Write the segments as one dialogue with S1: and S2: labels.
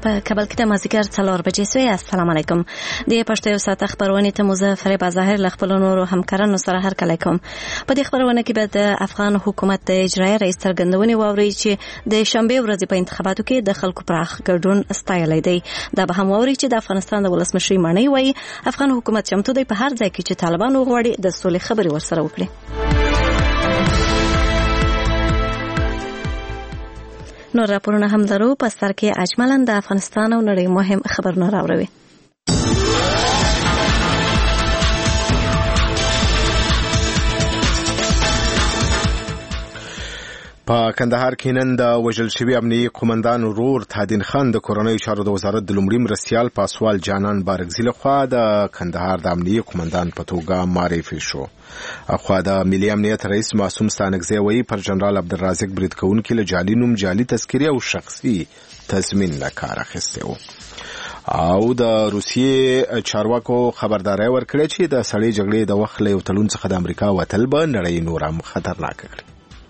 S1: په کابل کې د مازدیګر 4 بجې سوی. السلام علیکم. د پښتو یو ساعت خبرونه ته مظفر بظاهر له خپل نورو همکارانو سره هرکلی کوم. په دې خبرونه کې به د افغان حکومت د اجرایي رئیس څرګندونې واوري چې د شنبه ورځې په انتخاباتو کې د خلکو پراخ ګډون ستایلی دی. دا به هم واوري چې د افغانستان د ولسمشر مانی وایي افغان حکومت چمتو دی په هر ځای کې چې طالبان وغواړي د سولې خبرې ورسره وکړي. نور راپورونه هم درو په سر کې اجمالاً د افغانستان او نړۍ مهم خبرونه راوړي.
S2: په کندهار کې نن د وژل شوي امنیتي قومندان ورور تهدین خان د کورنیو چارو د وزارت د لومړي مرستیال پاسوال جانان بارګزي لخوا د کندهار د امنیتي قومندان په توګه معرفي شو. اخوا د ملي امنیت رئیس معصوم ستانکزی وایي پر جنرال عبدالرازق برید کوونکي له جعلي نوم جعلي تذکرې او شخصي تضمین نه کار اخیستی و. او د روسیې چارواکو خبرداري ورکړه چې د سړې جګړې د وخت له یو تړون څخه د امریکا وتل به نړۍ نور هم خطرناک کړي.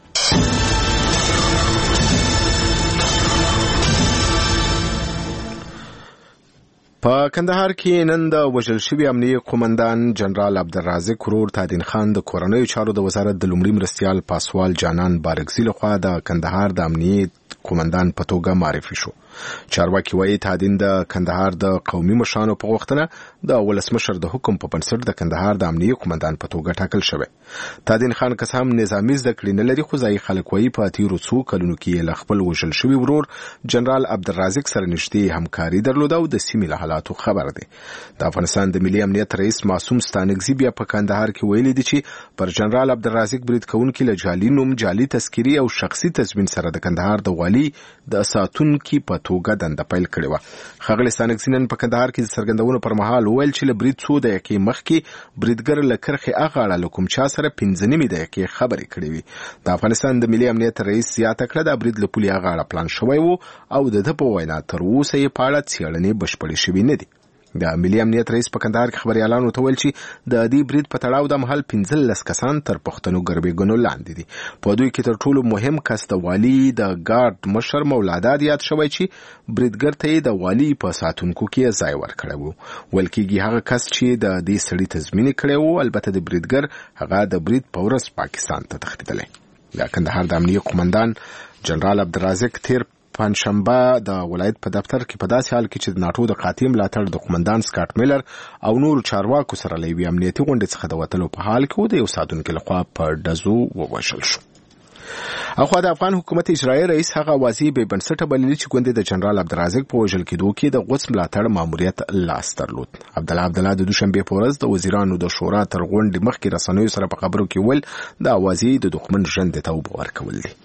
S2: په کندهار کې نن د وژل شوي امنیتي قومندان جنرال عبدالرازق ورور تهدین خان د کورنیو چارو د وزارت د لومړي مرستیال پاسوال جانان بارګزي لخوا د کندهار د امنیتي قومندان په توګه معرفي شو. چارواکي وایي تهدین د کندهار د قومي مشرانو په غوښتنه د ولسمشر د حکم په بنسټ د کندهار د امنیتي قومندان په توګه ټاکل شوی. تهدین خان که هم نظامي زده کړې نه لري خو ځایي خلک وایي په تیرو څو کلونو کې له خپل وژل شوي ورور جنرال عبدالرازق سره نږدې همکاري درلوده او د سیمې له حالاتو خبر دی. د افغانستان د ملي امنیت رئیس معصوم ستانکزی بیا په کندهار کې ویلي دي چې پر جنرال عبدالرازق برید کوونکي له جعلي نوم جعلي تذکرې او شخصي تضمین سره د کندهار د والي د ساتونکي په توګه دنده پیل کړې وه. ښاغلی ستانکزي نن په کندهار کې د څرګندونو پر مهال وویل چې له برید څو دقیقې مخکې بریدګر له کرښې هغه اړه له کوم چا سره 15 نیمې دقیقې خبرې کړې وي. د افغانستان د ملي امنیت رئیس زیاته کړه د برید له پولې هغه اړه پلان شوی و او د ده په وینا تر اوسه یې په اړه څېړنې بشپړې شوې نه دي. د ملي امنیت رئیس په کندهار کې خبريالانو ته ویل چې د دې برید په تړاو د محل 15 کسان تر پښتنو ګربېګنو لاندې دي. په دوی کې تر ټولو مهم کس د والي د ګارد مشر مولاداد یاد شوی چې بریدګر ته د والي په ساتونکو کې ځای ورکړی و. ویل کېږي هغه کس چې د دې سړي تضمین کړی و البته د بریدګر هغه د برید په ورځ پاکستان ته تښتېدلی. د کندهار د امنیتي قومندان جنرال عبدالرازق تیر پنځشنبه د ولایت په دفتر کې په داسې حال کې چې د ناټو د قاطع ملاتړ د قومندان سکاټ میلر او نور چارواکو سره له یوې امنیتي غونډې څخه د وتلو په حال کې د یو ساتونکي لخوا په ډزو ووژل شو. اخوا د افغان حکومت اجرایي رئیس هغه واضح بې بنسټه بللي چې ګوندې د جنرال عبدالرازق په وژل کېدو کې د غوڅ ملاتړ ماموریت لاس درلود. عبدالله د دوشنبې په ورځ د وزیرانو د شورا تر غونډې مخکې رسنیو سره په خبرو کې ویل د اوازې د دښمن ژوند ته اوبه ورکول دي.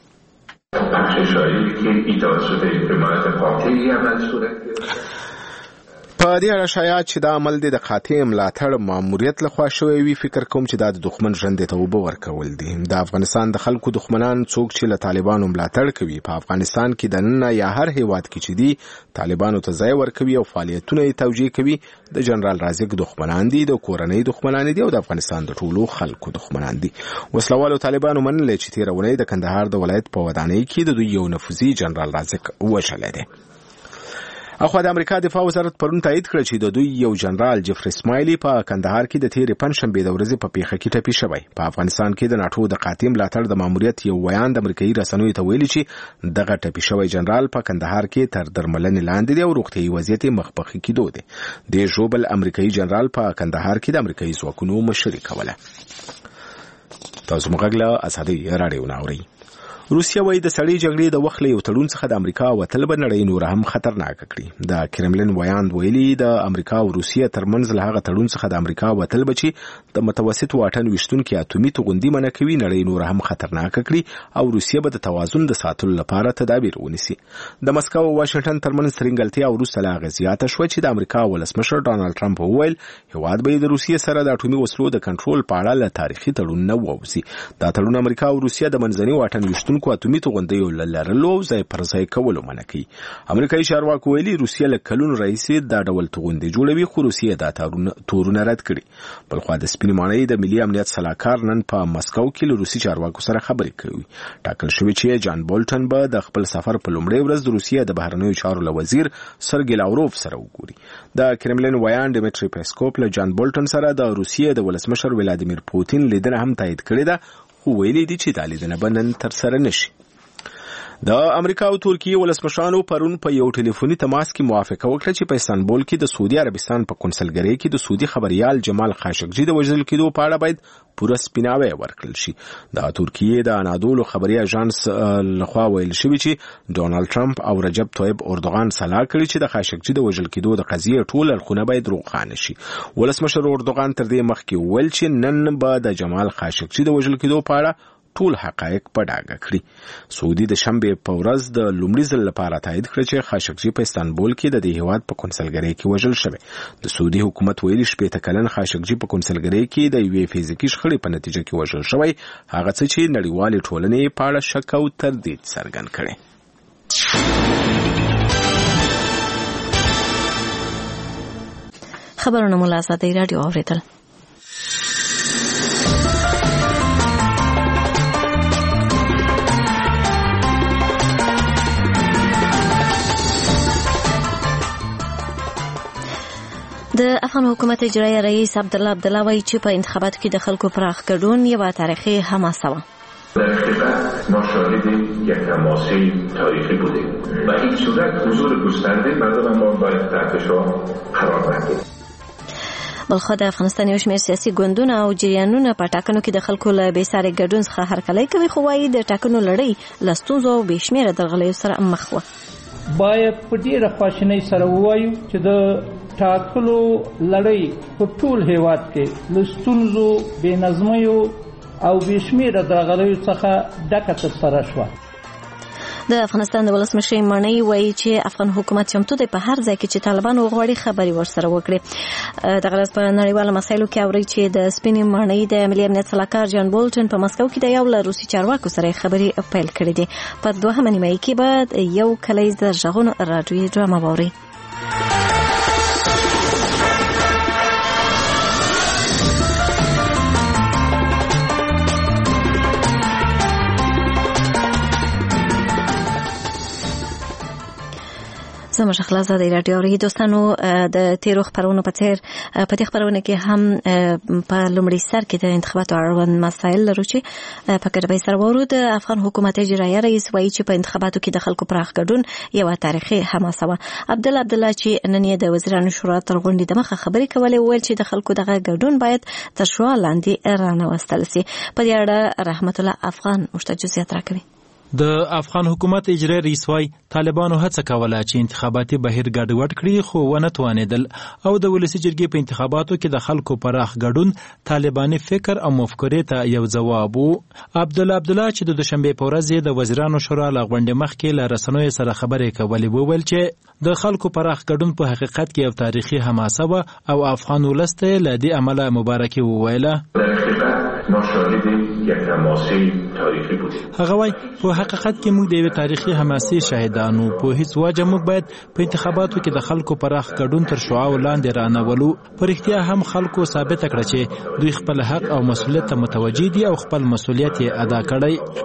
S2: په دې اړه شایعات چې دا عمل د قاطع ملاتړ ماموریت لخوا شوی وي فکر کوم چې دا د دښمن ژوند ته اوبه ورکول دي. د افغانستان د خلکو دښمنان څوک چې له طالبانو ملاتړ کوي په افغانستان کې د نن یا هر هیواد کې چې دي طالبانو ته ځای ورکوي او فعالیتونه یې توجیه کوي د جنرال رازق دښمنان دي د کورنۍ دښمنان دي او د افغانستان د ټولو خلکو دښمنان دي. وسلوالو طالبانو منلي چې تیرونې د کندهار د ولایت په ودانۍ کې د دوی یو نفوذي جنرال رازق وژلی دی. اخوا د امریکا دفاع وزارت پرون تایید کړ چې د دوی یو جنرال جفري اسماعیلي په کندهار کې د تیرې پنځشنبې د ورځې په پیښه کې ټپي شوی. په افغانستان کې د ناټو د قاطع ملاتړ د ماموریت یو ویان د امریکایي رسنیو ته ویلي چې دغه ټپي شوی جنرال په کندهار کې تر درملنې لاندې دی او روغتیايي وضعیت یې مخ په ښه کېدو دی. د ژوبل امریکایي جنرال په کندهار کې د امریکایي ځواکونو مشري کوله. تاسو موږ له ازادي راډیو ناوري. روسیا وایي د سړې جګړې د وخت له یو تړون څخه د امریکا وتل به نړۍ نور هم خطرناک کړي. د کرملین ویاند ویلي د امریکا او روسیا ترمنځ له هغه تړون څخه د امریکا وتل به چې د متوسط واټن ویشتونکو اتومي توغندي منع کوي نړۍ نور هم خطرناک کړي او روسیا به د توازن د ساتلو لپاره تدابیر ونیسي. د مسکو او واشنگټن ترمنځ ترنګلتیا وروسته له هغه زیاته شوه چې د امریکا ولسمشر ډانلډ ټرمپ وویل هیواد به د روسیا سره د اټومي وسلو د کنټرول په اړه له تاریخي تړون نه ووځي. دا تړون امریکا او روسیا د منځني واټن ویشتونکو لرونکو اتومي توغندیو لرلو ځای پر ځای کولو منع کوي. امریکایي چارواکو ویلي روسیه له کلونو راهیسې دا ډول توغندي جوړوي، خو روسیه دا تورونه رد کړي. بلخوا د سپینې ماڼۍ د ملي امنیت سلاکار نن په مسکو کې له روسي چارواکو سره خبرې کوي. ټاکل شوی چې جان بولټن به د خپل سفر په لومړۍ ورځ د روسیې د بهرنیو چارو له وزیر سرګی لاوروف سره وګوري. د کرملین ویان ډیمیټری پیسکوپ له جان بولټن سره د روسیې د ولسمشر ولادیمیر پوتین لیدنه هم تایید کړې ده، خو ویلي دي چې دا لیدنه به نن ترسره نشي. د امریکا او ترکیه ولسمشرانو پرون په یو ټلیفوني تماس کې موافقه وکړه چې په استانبول کې د سعودي عربستان په کنسلګرۍ کې د سعودي خبريال جمال خاشقجي د وژل کېدو په اړه باید پوره سپیناوی ورکړل شي. د ترکیه د انادولو خبري اژانس لخوا ویل شوی چې ډونالد ټرمپ او رجب طیب اردوغان سلا کړی چې د خاشقجي د وژل کېدو د قضیه ټول اړخونه باید روښانه شي. ولسمشر اردوغان تر دې مخکې ویل چې نن به د جمال خاشقجي د وژل کېدو په اړه ټول حقایق په ډاګه کړي. سعودي د شنبه په ورځ د لومړي ځل لپاره تایید کړ چې خاشقجي په استانبول کې د دې هیواد په کنسلګرۍ کې وژل شوی. د سعودي حکومت ویلي 18 کلن خاشقجي په کنسلګرۍ کې د یوې فزیکي شخړې په نتیجه کې وژل شوی، هغه څه چې نړیوالې ټولنې په اړه شک او تردید څرګند کړي.
S1: خبرونه مو له ازادۍ راډیو اوریدل. د افغان حکومت اجرایی رئیس عبدالله عبدالله وایي چې په انتخاباتو کې د خلکو پراخ ګډون یوه تاریخي حماسه وه.
S3: در حقیقت ما شاهد یک حماسه تاریخی بودیم و این صورت حضور گسترده مردم ما باید تحت فشار قرار ندهیم.
S1: بلخوا د افغانستان یو شمېر سیاسي ګوندونه او جریانونه په ټاکنو کې د خلکو له بېساري ګډون څخه هرکلی کوي، خو وایي د ټاکنو لړۍ له ستونزو او بې شمېره درغلیو سره مخ وه.
S4: باید په ډېره خواشینۍ سره ووایو چې د ټاکلو لړۍ په ټول هیواد کې له ستونزو، بې نظمیو او بې شمېره درغلیو څخه ډکه ترسره شوه.
S1: د افغانستان د ولسمشر ماڼۍ وایي چې افغان حکومت چمتو دی په هر ځای کې چې طالبان وغواړي خبرې ورسره وکړي. دغه ورځ په نړیوالو مسایلو کې اوري چې د سپینې ماڼۍ د ملي امنیت سلاکار جان بولټن په مسکو کې د یو له روسي چارواکو سره خبرې پیل کړې دي. په دوهمه نیمایي کې به یو کلیز د غږونو راډیویي ډرامه واوري. زموږ خلاصه د رادیو اوري دوستانو د تیرو خبرونو په څیر په دې خبرونه کې هم په لومړي سر کې د انتخاباتو اړوند مسایل لرو چې په کډوۍ سره ورو د افغان حکومت اجرایی رئیس وایي چې په انتخاباتو کې د خلکو پراخ ګډون یوه تاریخي حماسه وه. عبدالله عبدالله چې نن یې د وزیرانو شورا تر غونډې دمخه خبرې کولې وویل چې د خلکو دغه ګډون باید تر شعاع لاندې رانوستل سي. په دې اړه رحمت الله افغان موږ جزئیات راکوي.
S5: د افغان حکومت اجرایی رئیس وايي طالبانو هڅه کوله چې انتخاباتي بهیر ګډوډ کړي، خو ونه توانېدل او د ولسي جرګې په انتخاباتو کې د خلکو پراخ ګډون طالباني فکر او مفکورې ته یو ځواب و. عبدالله عبدالله چې د دوشنبې په ورځ د وزیرانو شورا له غونډې مخکې له رسنیو سره خبرې کولې وویل چې د خلکو پراخ ګډون په حقیقت کې یو تاریخي حماسه وه او افغان ولس ته له دې امله مبارکي وویله. هغه وایي په حقیقت کې موږ د یوې تاریخي حماسې شاهدانو، په هیڅ وجه موږ باید په انتخاباتو کې د خلکو پراخ ګډون تر شعاع لاندې رانولو. په رښتیا هم خلکو ثابته کړه چې دوی خپل حق او مسؤلیت ته متوجه دي او خپل مسؤلیت یې ادا کړی.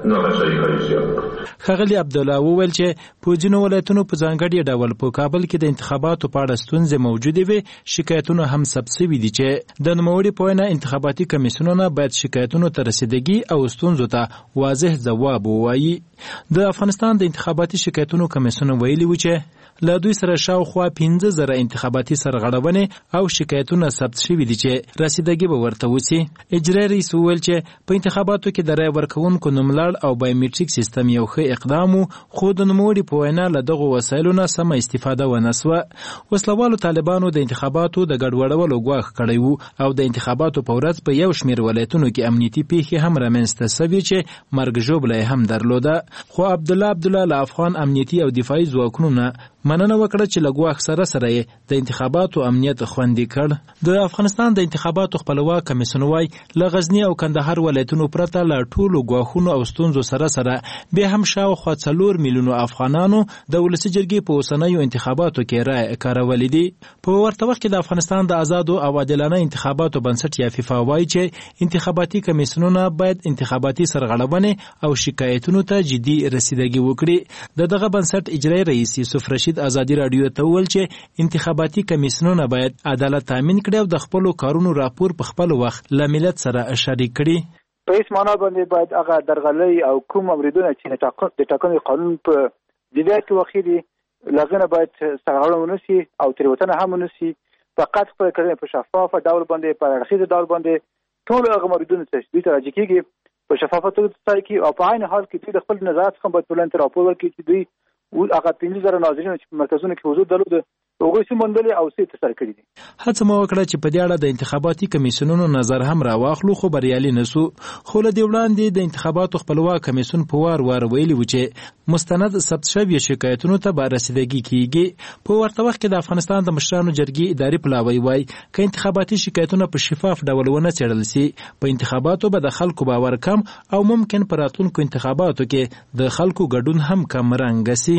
S5: ښاغلي عبدالله وویل چې په ځینو ولایتونو په ځانګړي ډول په کابل کې د انتخاباتو په اړه ستونزې موجودې وې، شکایتونه هم ثبت شوي دي چې د نوموړي په وینا انتخاباتي کمیسیونونه باید شکایتونو ته رسیدګي او ستونزو ته واضح ځواب ووایي. د افغانستان د انتخاباتي شکایتونو کمیسیون ویلي و چې له دوی سره شاوخوا 15,000 انتخاباتي سرغړونې او شکایتونه ثبت شوي دي چې رسیدګي به ورته وسي. اجرایی رئیس وویل چې په انتخاباتو کې د رای ورکوونکو نوملړ او بایومټریک سیستم یو ښه اقدام و، خو د نوموړي په وینا له دغو وسایلو نه سمه استفاده ونه سوه. وسلوالو طالبانو د انتخاباتو د ګډوډولو ګواښ کړی و او د انتخاباتو په ورځ په یو شمېر ولایتونو کې امنیتي پیښې هم رامنځته سوي چې مرګ ژوبله هم درلوده. خو عبدالله عبدالله له افغان امنیتي او دفاعي ځواکونو نه مننه وکړه چې لږ وخت سره یې د انتخاباتو امنیت خوندي کړ. د افغانستان د انتخاباتو خپلواک کمیسیون وايي له غزنی او کندهار ولایتونو پرته له ټولو ګواښونو او ستونزو سره به هم شاوخوا 4 میلیون افغانانو د ولسي جرګې په اوسنیو انتخاباتو کې رایه کارولې دي. په ورته وخت کې د افغانستان د آزادو او عادلانه انتخاباتو بنسټ یا فیفا وايي چې انتخاباتي کمیسیونونه باید انتخاباتي سرغړونې او شکایتونو ته جدي رسیدګي وکړي. دغه بنسټ اجرایي رئیس یوسف رشید ازادي رادیو ته وویل چې انتخاباتي کمیسیونونه باید عدالت تامین کړي او د خپل کارونو راپور په خپل وخت له ملت سره شریک کړي.
S6: په هیڅ معنا باندې باید هغه درغلۍ او کوم امریدونه چې د ټاکنې قانون په بدايت کې وخیدي لغنه باید سرغړونه ونشي او تریوتنه هم ونشي. فقط خپل کړنې په شفافه ډول باندې په اړخیز ډول باندې ټول هغه امریدونه چې دوی ته راځي کېږي په شفافه توګه ترسره کړي او په عین حال کې دوی د خپل نظارت څخه باید ټولنې ته راپور ورکړي چې دوی هغه 15,000 ناظرین چې په مرکزونو کې حضور درلود هغوی څه موندلې او څه ترسره کړي دي.
S5: هڅه مو وکړه چې په دې اړه د انتخاباتي کمیسیونونو نظر هم راواخلو خو بریالي نسو. خو له دې وړاندې د انتخاباتو خپلواک کمیسیون په وار ویلي و چې مستند ثبت شوي شکایتونو ته به رسیدګي کیږي. په ورته وخت کې د افغانستان د مشرانو جرګې اداري پلاوی وایي که انتخاباتي شکایتونه په شفاف ډول ونه څېړل سي په انتخاباتو به د خلکو باور کم او ممکن په راتلونکو انتخاباتو کې د خلکو ګډون هم کم رنګ سي.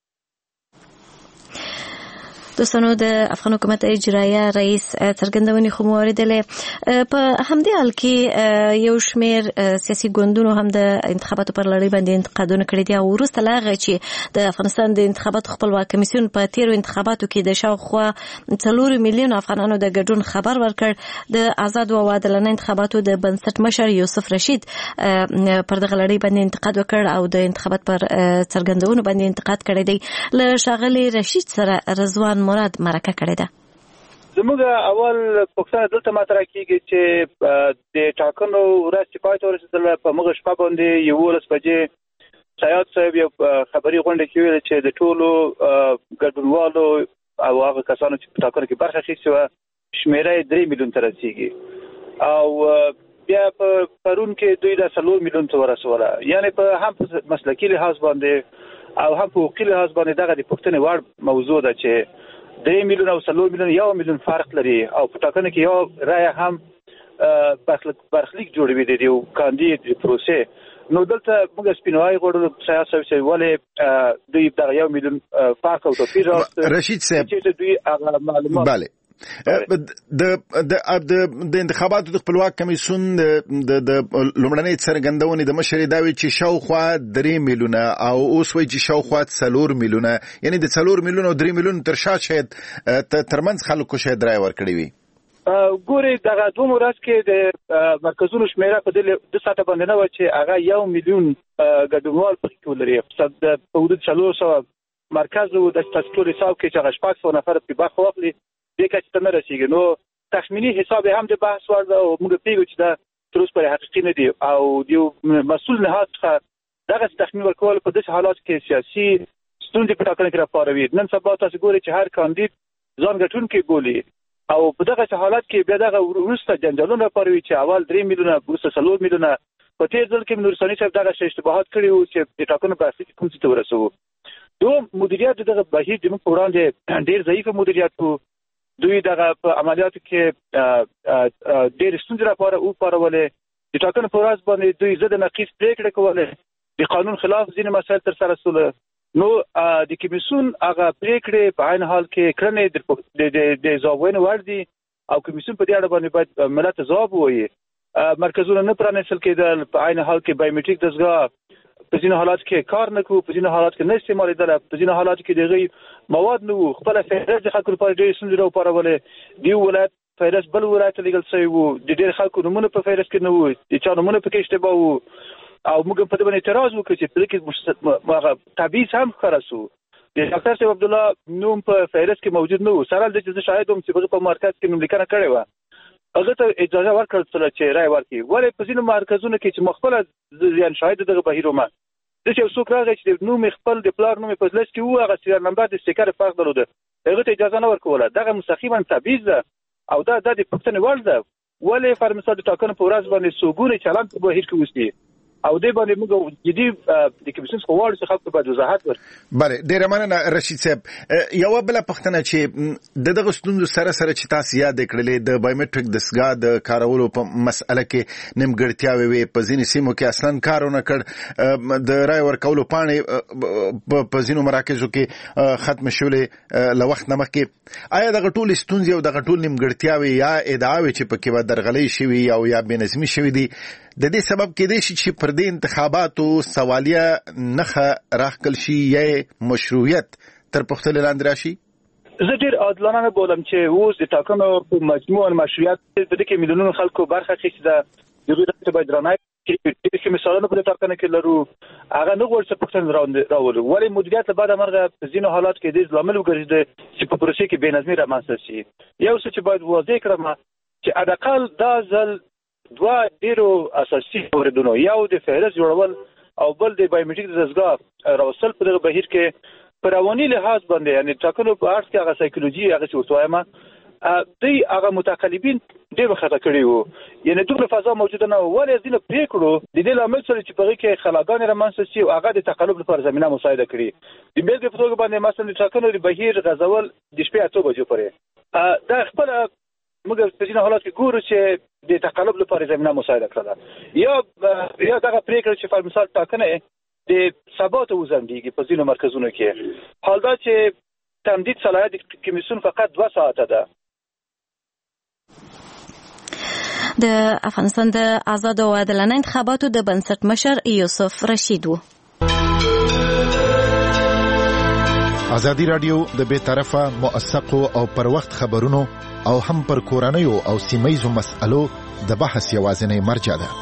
S1: دوستانو د افغان حکومت اجرایه رئیس څرګندونې خو مو اوریدلې. په همدې حال کې یو شمېر سیاسي ګوندونو هم د انتخاباتو پر لړۍ باندې انتقادونه کړي دي او وروسته له هغه چې د افغانستان د انتخاباتو خپلواک کمیسیون په تیرو انتخاباتو کې د شاوخوا 4 میلیون افغانانو د ګډون خبر ورکړ. د آزادو او عادلانه انتخاباتو د بنسټ مشر یوسف رشید پر دغه لړۍ باندې انتقاد وکړ او د انتخابات پر څرګندونو باندې انتقاد کړی دی. له ښاغلي رشید سره رضوان مراد مرکه کړې ده.
S6: زموږ اول پوښتنه دلته مطرح کیږي چې د ټاکنو ورځ چې پای ته ورسېدله په موږ شپه باندې 11 بجې سیاد صاحب یو خبري غونډه کې ویل چې د ټولو ګډونوالو او هغه کسانو چې په ټاکنو کې برخه اخیستې وه شمېره 3 میلیون ته رسیږي او بیا په پرون کې دوی د 4 میلیون ته ورسوله. یعنې په هم مسلکي لحاظ باندې او هم په حقوقي لحاظ باندې دغه د پوښتنې وړ موضوع ده چې 3 میلیون او 4 میلیون 1 میلیون فرق لري او په ټاکنه کې یو رایه هم برخلیک جوړوي د یو کاندید پروسې. نو دلته موږ سپینوای غوړو سیاست چې ولې دوی د 1 میلیون فرق او توپیر
S2: رشید صاحب
S6: چې دوی هغه معلومات
S2: بله د انتخاباتو د خپلواک کمیسیون د لومړنۍ څرګندونې د مشر داوی چې شاوخوا 3 میلیونه او اوس وایي چې شاوخوا 4 میلیونه یعنی د 4 میلیون او 3 میلیون تر شا شاید ترمنځ خلکو شاید رای ورکړي وي.
S6: ګوري دغه دوه ورځ کې د مرکزونو شمیره په دې ساته باندې نه و چې هغه 1 میلیون ګډونوال پکې ولري. په حدود 400 مرکز او د تاسو حساب کې چې هغه 600 نفر په برخه واخلي د کچ ته نه رسیږي. نو تخمینی حساب هم د بحث وړ ده او موږ پیږو چې دا تر اوسه پورې حقیقي نه دي او د مسؤل نه څخه دغه تخمین ورکول په داسې حالات کې سیاسي ستونزې په ټاکنه کې راپاروي. نن سبا تاسو ګورئ چې هر کاندید ځان ګټونکی بولي او په دغه حالات کې بیا دغه وروسته جنجالونه راپاروي چې اول 3 میلیونه وروسته 4 میلیونه. په تیر ځل کې نورستاني صاحب دغه اشتباهات کړي وو چې د ټاکنو په اساس کوم څه ته ورسوو. دوه مدیریت دغه بهیر د موږ وړاندې ډېر ضعیف مدیریت وو. دوی دغه په عملیاتو کې ډېر ستونزې راپارولې. د ټاکنو په ورځ باندې دوی ضد نقیص پرېکړې کولې، د قانون خلاف ځینې مسایل ترسره شول. نو د کمیسیون هغه پرېکړې په عین حال کې کړنې د ځوابونو وړ دي او کمیسیون په دې اړه باندې باید ملت ځواب ووایي. مرکزونه نه پرانیستل کېدل، په عین حال کې بایومټریک دستګاه په ځینو حالات کې کار نه کوو، په ځینو حالات کې نه استعمالېدله، په ځینو حالات کې د هغوی مواد نه وو. خپله فهرست د خلکو لپاره ډېرې ستونزې راوپارولې. د یو ولایت فهرست بل ولایت ته لیږل شوی وو، د ډېر خلکو نومونه په فهرست کې نه وو، د چا نومونه پکې اشتباه وو او موږ په دې باندې اعتراض وکړو چې په دې کې تبعیض هم ښکاره شو. د ډاکټر صاحب عبدالله نوم په فهرست کې موجود نه وو. سره له دې چې زه شاهد وم چې هغه په مرکز کې نوملیکنه کړې وه، هغه ته اجازه ورکړل شوه چې رایه ورکړي. ولې په ځینو مرکزونو کې چې ما خپله یعنې شاهد دغه بهیر وم، داسې یو څوک راغی چې د نوم خپل د پلار نوم په لست کې وو، هغه سریال نمبر د سټیکر فرق درلوده، هغه ته اجازه نه ورکوله. دغه مستقیما تبعیض ده او دا د پوښتنې وړ ده. ولې فرمسا د ټاکنو په ورځ باندې څو ګونې چلند په بهیر کې وسي او دې باندې موږ جدي د کمیسیون څخه غواړو چې خلکو باید وضاحت ورکړي.
S7: بله ډېره مننه رشید صاحب. یوه بله پوښتنه چې د دغه ستونزو سره چې تاسو یاد کړلې د بایومټریک دستګاه د کارولو په مسأله کې نیمګړتیاوې وې، په ځینې سیمو کې اصلا کار ونه کړ، د رای ورکولو پاڼې په ځینو مراکزو کې ختم شولې له وخت نه مخکې. آیا دغه ټولې ستونزې او دغه ټول نیمګړتیاوې یا ادعاوې چې پکې به درغلۍ شوي او یا بې نظمي شوي دي د دې سبب کېدای شي چې پر دې انتخاباتو سوالیه نښه راښکل شي یا مشروعیت تر پوښتنې لاندې راشي؟
S6: زه ډېر عادلانه نه بولم چې اوس د ټاکنو په مجموع مشروعیت په دې کې میلیونونو خلکو برخه اخیستې ده. د دوی ته باید درناوی کړي چې مثالونه په دې ټاکنو کې لرو، هغه نه غواړي چې پوښتنه راولو. ولې مدیریت له بعده مرغه په ځینو حالات کې د لامل وګرځېده چې په پروسې کې بې نظمي رامنځته شي. یو څه چې باید واضح کړم چې حداقل دا ځل دوه ډېرو اساسي موردونو، یو د فهرست جوړول او بل د بایومټریک دستګاه راوستل په دغه بهیر کې په رواني لحاظ باندې یعنې ټاکنو په اړخ کې هغه سایکولوژي هغه چې ورته وایم دوی هغه متقلبین ډېر خطا کړي وو، یعنې دومره فضا موجوده نه وه. ولې ځینو پرېکړو د دې لامل سره چې په هغې کې خلاګانې رامنځته شي او هغه د تقلب لپاره زمینه مساعده کړي. د بېلګې په توګه باندې مثلا د ټاکنو د بهیر غځول د شپې 8 بجو پورې دا خپله موږ په ځینو حالات کې ګورو چې د تقلب لپاره زمینه مساعده کړله. یا دغه پرېکړه چې په مثال ټاکنه د سبا ته وځنډېږي په ځینو مرکزونو کې، حال دا چې تمدید صلاحیت د کمیسیون فقط 2 ساعته ده.
S1: د افغانستان د آزاد او عادلانه انتخاباتو د بنسټ مشر یوسف رشید و.
S8: ازادي رادیو د بے طرفه موثقو او پر وخت خبرونو او هم پر کورنیو او سیمایزو مسألو د بحث یوازینی مرجع ده.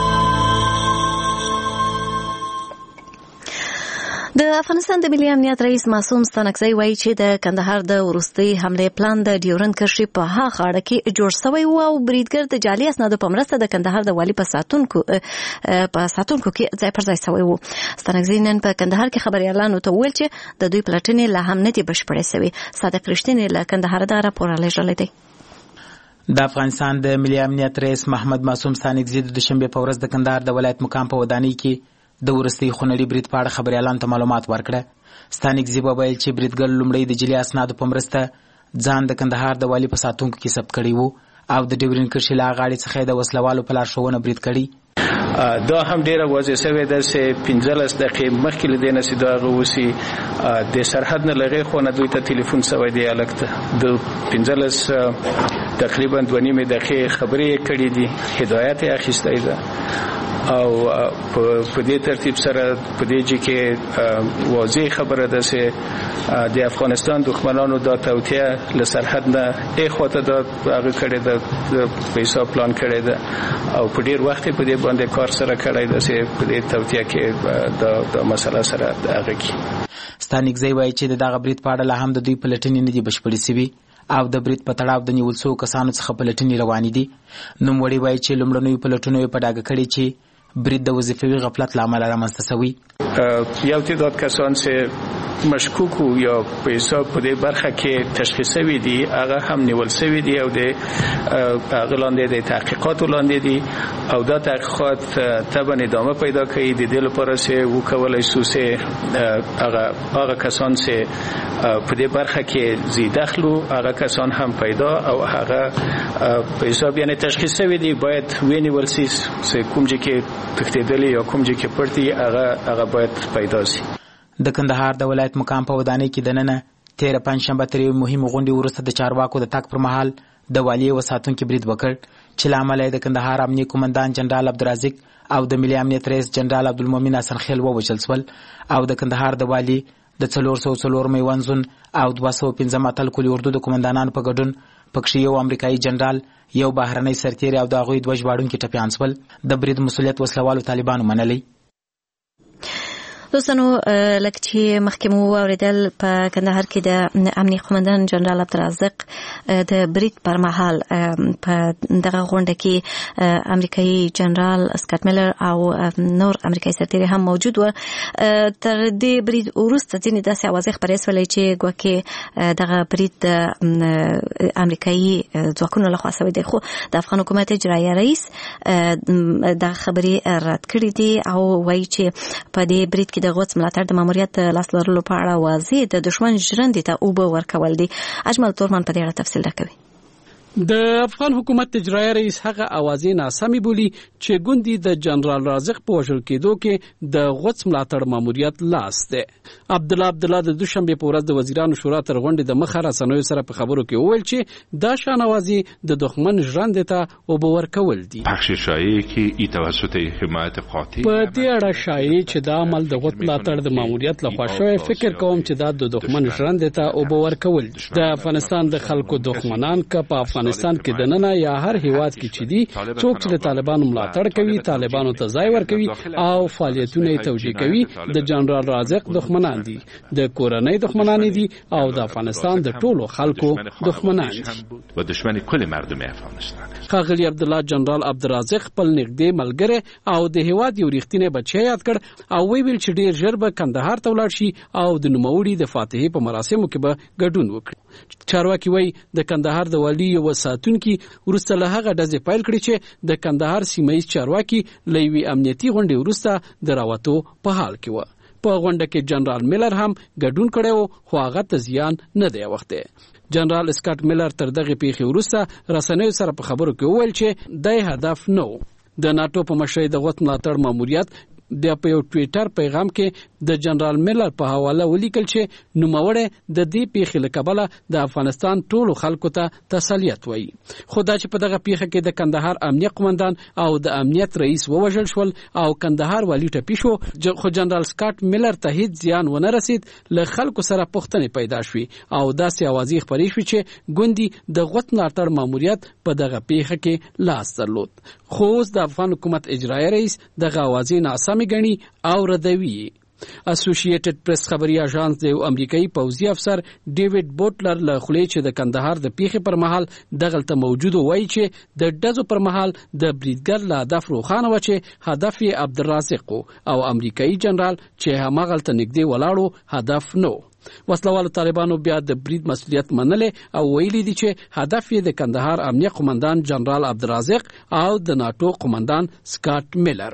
S1: د افغانستان د ملي امنیت رئیس معصوم ستانکزی وایي چې د کندهار د وروستي حملې پلان د ډیورند کرښې په هغه اړه کې جوړ شوی و او بریدګر د جعلي اسنادو په مرسته د کندهار د والي په ساتونکو کې ځای پر ځای شوی و. ستانکزی نن په کندهار کې خبريالانو ته وویل چې د دوی پلټنې لا هم نه دي بشپړې شوې. صادق رښتینی له کندهار دا راپور لېږلی دی.
S9: د افغانستان د ملي امنیت رئیس محمد معصوم ستانکزی د دوشنبه په ورځ د کندهار د ولایت مقام په ودانۍ کې د ورستي خونړي برید په اړه خبريالانو ته معلومات ورکړه. ستانکزی وویل چې بریدګر لومړی د جعلي اسنادو په مرسته ځان د کندهار د والي په ساتونکو کې ثبت کړی وو او د ډیورند کرښې له غاړې څخه د وسلوالو په لارښوونه برید کړی.
S10: دا هم ډیره واضح شوې ده چې 15 دقیقې مخکې له دې نه چې دا غوسی د سرحد نه لغې خو نه دوی ته ټلیفون شوی دی الکته د 15 تقریبا 2.5 دقیقې خبرې کړې دي، هدایت یې اخیستی ده او په دې ترتیب سره په دې کې واضح خبره ده چې د افغانستان دښمنانو دا توطیه له سرحد نه اخواته دا هغه کړې ده په حساب پلان کړی ده او په ډیر وخت په دې باندې کار سره کړی ده چې په دې توطیه کې دا مسله سره هغه کې.
S9: ستانکزی وایي چې دغه برید په اړه لا هم د دوی پلټنې نه دي بشپړې شوي او د برید په تړاو د نیول شوو کسانو څخه پلټنې روانې دي. نوموړی وایي چې لومړنیو پلټنو یې په ډاګه کړي چې برید د وظیفوي غفلت له امله رامنځته شوی.
S10: یو تعداد کسان چې مشکوک یا په حساب په دې برخه کې تشخیص شوي دي هغه هم نیول شوي دي او د هغه لاندې د تحقیقات لاندې دي او دا تحقیقات طبعا ادامه پیدا کوي د دې لپاره چې وکولای شو چې هغه کسان چې په دې برخه کې زی دخلو هغه کسان هم پیدا او هغه په حساب یعنی تشخیص شوي دي باید ونیول شي چې کوم ځای کې تښتېدلي یا کوم ځای کې پټ دي هغه باید پیدا شي.
S9: د کندهار د ولایت مقام په ودانۍ کې د ننه 13 پنجشنبه تر یوې مهمې غونډې وروسته د چارواکو د تګ پر مهال د والي و ساتونکي برید وکړ چې له امله د کندهار امنیه قومندان جنرال عبدالرازق او د ملي امنیت رئیس جنرال عبدالمؤمن حسنخیل ووژل شول او د کندهار د والي د 404 میوانزون او 215 اتل کلي اردو د قومندانانو په ګډون پکښې یو امریکایي جنرال یو بهرنی سرتیری او د هغوی 2 ژباړونکي ټپیان شول. د برید مسؤلیت وسلوالو طالبانو منلی.
S1: دوستانو لکه چې مخکې مو واوریدل په کندهار کې د امنیه قومندان جنرال عبدالرازق د برید پر مهال په دغه غونډه کې امریکایي جنرال اسکاټ میلر او نور امریکایي سرتیري هم موجود و. تر دې برید وروسته ځینې داسې اوازې خپرې شولې چې ګواکې دغه برید د امریکایي ځواکونو لخوا شوی دی، خو د افغان حکومت اجرایه رئیس دا خبرې رد کړې دي او وایي چې په دې برید کې د غوڅ ملاتړ د ماموریت لاس لرلو په اړه واضح د دشمن ژرندې ته اوبه ورکول دي. اجمل تورمان په دې اړه تفصیل راکوي.
S11: د افغان حکومت اجرایه رئیس هغه اوازې ناسمې بولي چې ګوندي د جنرال رازق په وژل کېدو کې د غوڅ ملاتړ ماموریت لاس دی. عبدالله د دوشنبه په ورځ د وزیرانو شورا تر غونډې د مخه رسنیو سره په خبرو کې وویل چې دا شان اوازې د دښمن ژرندې ته اوبه ورکول دي.
S12: بخش شایعی که ای توسط حمایت قاطع
S11: په دې اړه شایعه چې دا عمل د غوڅ ملاتړ د ماموریت لخوا شوی، فکر کوم چې دا د دښمن ژرندې ته اوبه ورکول دي. د افغانستان د خلکو دښمنان که په افغانستان کې د ننه یا هر هیواد کې چې دي څوک چې د طالبانو ملاتړ کوي، طالبانو ته ځای ورکوي او فعالیتونه یې توجیه کوي، د جنرال رازق دښمنان دي، د کورنۍ دښمنان دي او د افغانستان د ټولو خلکو دښمنان دي
S12: و دشمن کل مردم افغانستان.
S11: ښاغلي عبدالله جنرال عبدالرازق خپل نږدې ملګری او د هیواد یو ریښتینی بچی یاد کړ او ویل چې ډیر ژر به کندهار ته ولاړ شي او د نوموړي د فاتحې په مراسمو کې به ګډون وکړي. چارواکي وایي د کندهار د والي یو ساتونکي وروسته له هغه ډزې پیل کړې چې د کندهار سیمه‌ییز چارواکي له یوې امنیتي غونډې وروسته د راوتو په حال کې و. په غونډه کې جنرال میلر هم ګډون کړی و، خو هغه ته زیان نه دی اوښتی. جنرال اسکاټ میلر تر دغه پیښې وروسته رسنیو سره په خبرو کې وویل چې د هدف نه و. د ناتو په مشرۍ د غوڅ ملاتړ ماموریت د په یو ټویټر پیغام کې د جنرال میلر په حواله ولیکل چې نوموړی د دې پیښې له کبله د افغانستان ټولو خلکو ته تسلیت وایي. خو دا چې په دغه پیښه کې د کندهار امنیه قومندان او د امنیت رئیس ووژل شول او کندهار والی ټپي شو، خو جنرال اسکاټ میلر ته هیڅ زیان ونه رسید. له خلکو سره پوښتنې پیدا شوې او داسې اوازې خپرې شوې چې ګوندي د غوڅ ملاتړ ماموریت په دغه پیښه کې لاس درلود. خو اوس د افغان حکومت اجرایه رئیس دغه اوازې ناسمې ګڼي او ردوي. اسوسییټډ پریس خبري اژانس د امریکایي پوځي افسر ډیوډ بوټلر له خولې چې د کندهار د پیښې پر مهال دغلته موجود وایي چې د ډزو پر مهال د بریدګر له هدف روښانه و چې هدف یې عبدالرازق او امریکایي جنرال چې هماغلته نږدې ولاړو هدف نه. وسلوالو طالبانو بیا د برید مسؤلیت منلې او ویلي دي چې هدف یې د کندهار امنیه قومندان جنرال عبدالرازق او د ناتو قومندان سکاټ میلر.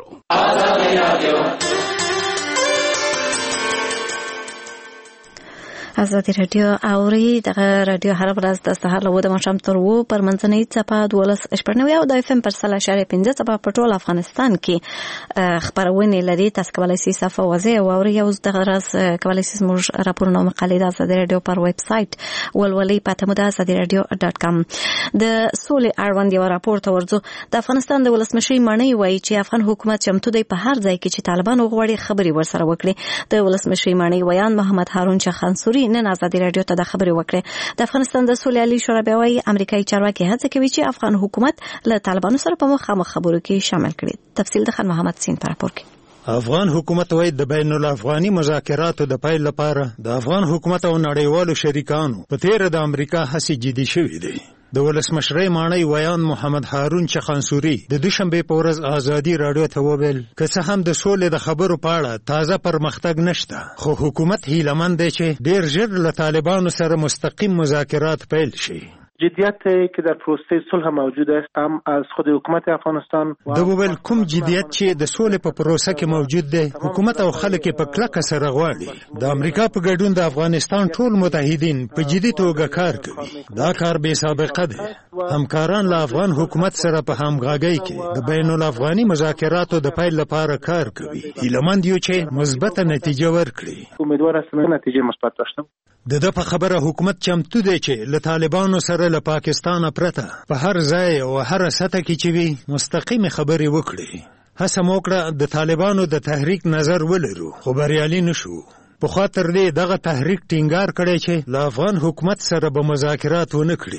S1: ازادي رادیو اوري دغه رادیو هر ورځ د سهار له 9 ماښام تر 2 پر منځنۍ څپه 12.9 او د اف ام پر 0.5 څپه په ټول افغانستان کې خبرونه لري. تاسو کولای شئ صفه وځي او اوري او دغه راز کولای شئ موږ راپورونه مقالې د ازادي رادیو پر ویب سټ ولولي patamuda.azadiradio.com. د سولې اړوند یو راپور ته ورځو. د افغانستان د ولسمشر مانی وایي چې افغان حکومت چمتو دی په هر ځای کې چې طالبان وغوړي خبري ورسره وکړي. د ولسمشر مانی ویان محمد هارون چخانسوري نن ازادي رادیو ته د خبري وکړه. د افغانستان د سولې عالی شورا بیاوي امریکایي چارواکي هڅه کوي چې افغان حکومت له طالبانو سره په مخامخ خبرو کې شامل کړي. تفصیل د خان محمد سین پر راپور کې.
S13: افغان حکومت وایي د بین الافغاني مذاکراتو د پیل لپاره د افغان حکومت او نړیوالو شریکانو په تیر د امریکا هڅې جدي شوې دي. د ولسمشر مانی ویان محمد هارون چخانسوري د دوشنبه په ورځ ازادي رادیو ته وویل که څه هم د سولې د خبرو په اړه تازه پرمختګ نشته، خو حکومت هیلهمند دی چې ډیر ژر له طالبانو سره مستقیم مذاکرات پیل شي.
S14: جدیت که در پروسه صلح موجود است هم از خود حکومت افغانستان
S13: د وویل کوم جدیت چې د سولې په پروسه کې موجود دی حکومت او خلک په کلکه سره غواړي. د امریکا په ګډون د افغانستان ټول متحدین په جدي توګه کار کوي. دا کار بې سابقه دی. همکاران له افغان حکومت سره په همغږۍ کې د بین الافغاني مذاکراتو د پیل لپاره کار کوي. هیلهمند یو چې مثبت نتیجه ورکړي.
S14: امیدوار هستم نتیجه مثبت داشته.
S13: د په خبره حکومت چمتو دی چې له طالبانو سره له پاکستان پرته په هر ځای او هر سطح کې چې وي مستقیم خبرې وکړي. هڅه وکړه د طالبانو د تحریک نظر ولرو، خو بریالي نشو. په خاطر دې دغه تحریک ټینګار کړی چې له افغان حکومت سره به مذاکرات ونه کړي.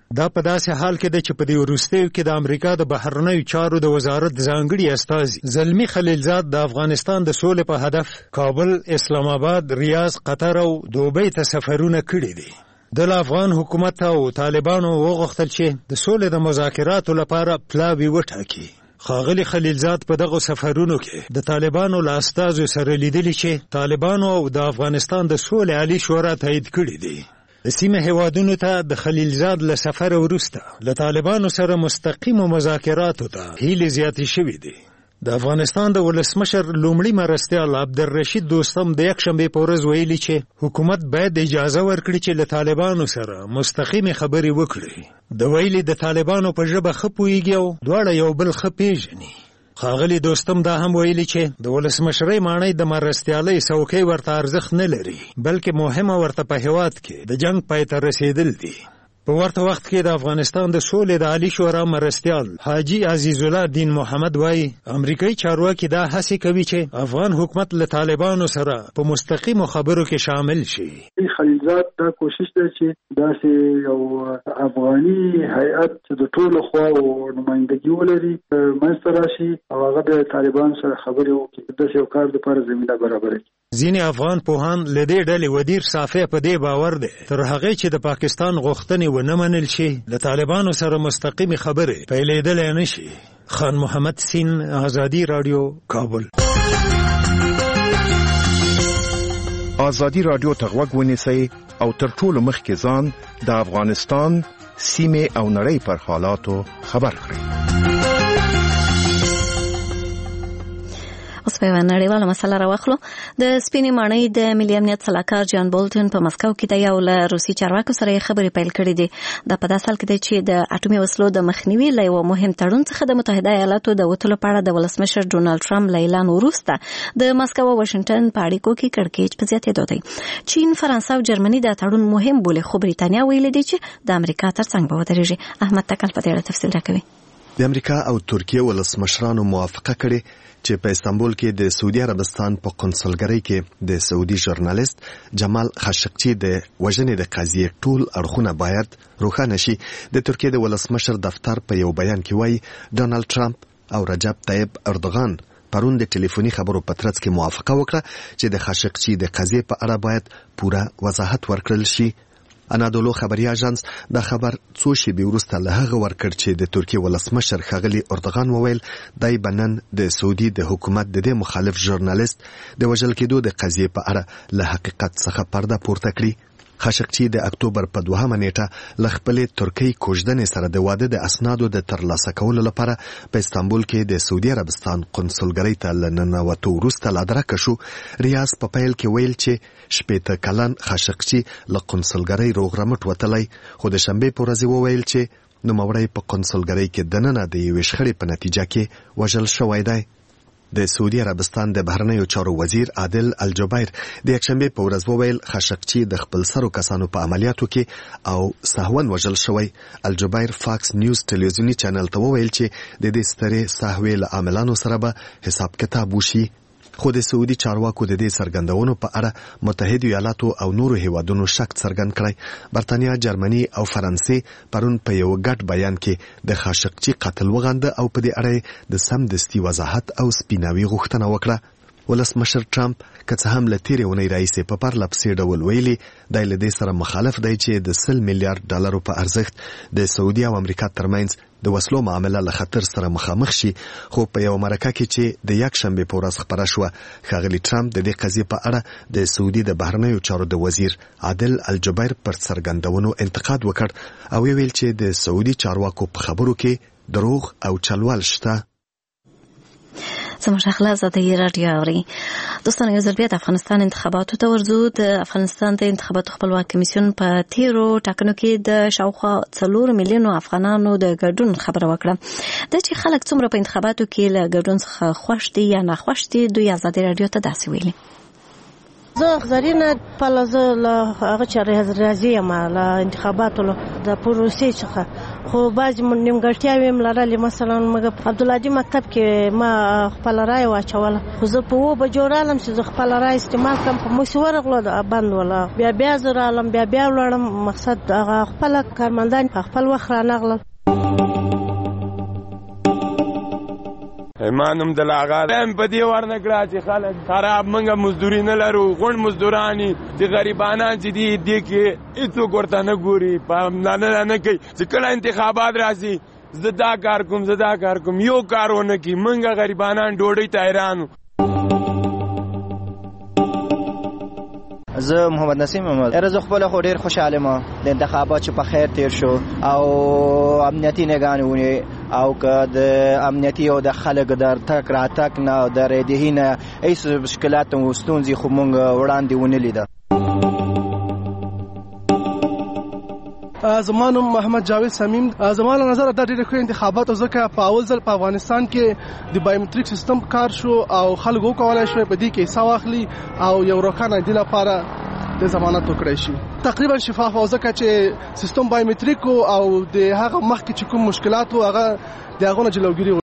S13: دا په داسې حال کې ده چې په دې وروستیو کې د امریکا د بهرنیو چارو د وزارت ځانګړي استازي زلمي خلیلزاد د افغانستان د سولې په هدف کابل، اسلام آباد، ریاض، قطر او دوبۍ ته سفرونه کړي دي. د افغان حکومت او طالبانو وغوښتل چې د سولې د مذاکراتو لپاره پلاوی وټاکي. ښاغلي خلیلزاد په دغه سفرونو کې د طالبانو له استازو سره لیدلي چې طالبانو او د افغانستان د سولې عالي شورا تایید کړي دي. د سیمې هیوادونو ته د خلیلزاد له سفر وروسته له طالبانو سره مستقیمو مذاکراتو ته هیلې زیاتې شوې دي. د افغانستان د ولسمشر لومړي مرستیال عبدالرشید دوستم د یکشنبې په ورځ ویلي چې حکومت باید اجازه ورکړي چې له طالبانو سره مستقیمې خبرې وکړي. د ویلي د طالبانو په ژبه ښه پوهیږي او دواړه یو بل ښه پیژني. ښاغلي دوستم دا هم ویلي چې د ولسمشرۍ ماڼۍ د مرستیالۍ څوکۍ ورته ارزښت نه لري، بلکې مهمه ورته په هېواد کې د جنګ پای ته رسېدل دي. په ورته وخت کې د افغانستان د سولې د عالی شورا مرستیال حاجی عزیز الله دین محمد وایي امریکایي چارواکي دا هڅې کوي چې افغان حکومت له طالبانو سره په مستقیمو خبرو کې شامل شي.
S15: خلیلزاد دا کوشش دی چې داسې یو افغاني هیئت چې د ټولو خواو نمایندګي ولري منځته راشي او هغه د طالبانو سره خبرې وکړي، داسې یو کار لپاره زمینه برابره کړي.
S13: ځینې افغان پوهان له دې ډلې ودیر صافی په دې باور دی تر هغې چې د پاکستان غوښتنې ونه منل شي له طالبانو سره مستقیمې خبرې پیلېدلی نه شي. خان محمد سین، آزادي راډیو، کابل.
S8: آزادي راډیو ته غوږ ونیسئ او تر ټولو مخکې ځان د افغانستان سیمې او نړۍ پر حالاتو خبر کړئ.
S1: اوس په نړیواله مسله راوخلو. د سپینې ماڼۍ د ملي امنیت سلاکار جان بولټن په مسکو کې د یو له روسي چارواکو سره خبرې پیل کړې دي. دا په داسې حال کې دی چې د اټومي وسلو د مخنیوي له یو مهم تړون څخه د متحده ایالاتو د وتلو په اړه د ولسمشر ډونالد ټرمپ له اعلان وروسته د مسکو او واشنگټن په اړیکو کې کړکېچ په زیاتېدو دی. چین، فرانسه او جرمني دا تړون مهم بولي، خو بریتانیا ویلي دی چې د امریکا ترڅنګ به ودرېږي. احمد تکل په دې اړه تفصیل راکوي.
S16: د امریکا او ترکیه ولسمشرانو موافقه کړې چې په استانبول کې د سعودي عربستان په قونسلګرۍ کې د سعودي ژورنالیست جمال خاشقچي د وژنې د قضیې ټول اړخونه باید روښانه شي. د ترکیه د ولسمشر دفتر په یو بیان کې وایي ډونالد ټرمپ او رجب طیب اردوغان پرون د ټلیفوني خبرو په ترڅ کې موافقه وکړه چې د خاشقچي د قضیې په اړه باید پوره وضاحت ورکړل شي. انادولو خبري اژانس دا خبر څو شېبې وروسته له هغه ورکړ چې د ترکیه ولسمشر ښاغلي اردوغان وویل دای بنن د سعودي د حکومت د دې مخالف ژورنالیست د وژل کېدو د قضیې په اړه له حقیقت څخه پرده پورته کړي. خاشقچي د اکتوبر په 2 نیټه له خپلې ترکیې کوژدنې سره د واده د اسنادو د ترلاسه کولو لپاره په استانبول کې د سعودي عربستان قونسلګرۍ ته له ننوتو وروسته لادرکه شو. ریاض په پیل کې ویل چې 80 کلن خاشقچي له قونسلګرۍ روغ رمټ وتلی، خو د شنبې په ورځ وویل چې نوموړی په قونسلګرۍ کې دننه د یوې شخړې په نتیجه کې وژل شوی دی. د سعودي عربستان د بهرنیو چارو وزیر عادل الجبیر د یکشنبې په ورځ وویل خاشقچي د خپل سرو کسانو په عملیاتو کې او سهون وژل شوی. الجبیر فاکس نیوز ټلویزیونی چینل ته وویل چې د دې سترې سهوې له عاملانو سره به حساب کتاب وشي. خو د سعودي چارواکو د دې څرګندونو په اړه متحده ایالاتو او نورو هیوادونو شک څرګند کړی. برتانیا، جرمني او فرانسې پرون په یو ګډ بیان کې د خاشقچي قتل وغنده او په دې اړه د سمدستي وضاحت او سپیناوي غوښتنه وکړه. ولسمشر ټرمپ که څه هم له تیرې اونۍ راهیسې په پرله پسې ډول ویلي دی له دې سره مخالف دی چې د 100 میلیارډ ډالرو په ارزښت د سعودي او امریکا ترمنځ د وسلو معامله له خطر سره مخامخ شي. خو په یو مرکه کې چې د یکشنبې په ورځ خپره شوه ښاغلي ټرمپ د دې قضیې په اړه د سعودي د بهرنیو چارو د وزیر عادل الجبیر پر څرګندونو انتقاد وکړ او ویل چې د سعودي چارواکو په خبرو کې دروغ او چلول شته.
S1: زموږ اخلاص د راډیو اوري. دوستان یو ځل بیا د افغانستان انتخاباتو ته ورځو. د افغانستان د انتخاباتو خپلواک کمیسیون په تیرو ټاکنو کې د شاوخوا 4 میلیونو افغانانو د ګډون خبره وکړه. د چې خلک څومره په انتخاباتو کې له ګډون څخه خوښ دي یا نه خوښ دي دوی آزادي راډیو ته داسې ویلي.
S17: زه زرینه پلازه له هغه چې راځي یم له انتخاباتو د پروسې څخه خو بعض نیمګړتیاوې هم لرلې. مثلا موږ په عبدالهادي مکتب کې ما خپل رای واچوله، خو زه په 2 بجو رالم چې زه خپل رای استعمال کړم، په موږ ورغلو بند ولا بیا زه رالم، بیا ولاړم. مقصد هغه خپل کارمندان په خپل وخت رانغلل.
S18: ایمانم د لاغا هم په دې ورنکړه چې خلک خراب منګه مزدوري نه لرو، غون مزدورانی چې غریبانان چې دي کې هیڅوک ورته نه ګوري، نه کوي چې کله انتخابات راځي زه دا کار کوم یو کارونه کوي. منګه غریبانان ډوډۍ ته حیرانو.
S19: زه محمد نسیم احمد ارزو خپل خو ډیر خوشاله ما د انتخابات چې په خیر تیر شو او امنیتي نگانونه او که د امنیتي او د خلک در تک را تک نه د ریدهینه هیڅ مشکلات او ستونزې خو مونږ وړاندې ونه لیده.
S20: زمانم محمد جاوید سمیم. زمانه نظر د ډېر ښه انتخابات ځکه په اول ځل په افغانستان کې د بایومټریک سیستم کار شو او خلکو کولای شو په دې کې حصہ واخلي او یو روښانه د لپاره د ضمانت وکړي شي. تقریبا شفاف او ځکه چې سیستم بایومټریک او د هغه مخکې چې کوم مشکلات او هغه د هغه نه جلوګیری